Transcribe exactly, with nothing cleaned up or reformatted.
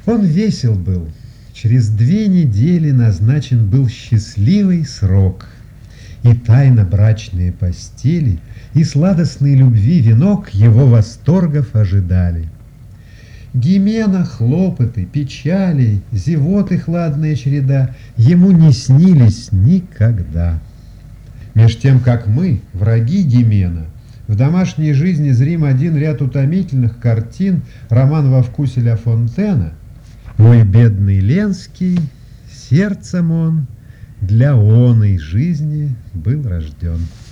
Он весел был. Через две недели назначен был счастливый срок. И тайно брачные постели, и сладостной любви венок его восторгов ожидали. Гимена, хлопоты, печали, зевоты хладная череда ему не снились никогда. Меж тем, как мы, враги Гимена, в домашней жизни зрим один ряд утомительных картин, роман во вкусе Ля Фонтена, мой бедный Ленский, сердцем он для оной жизни был рожден.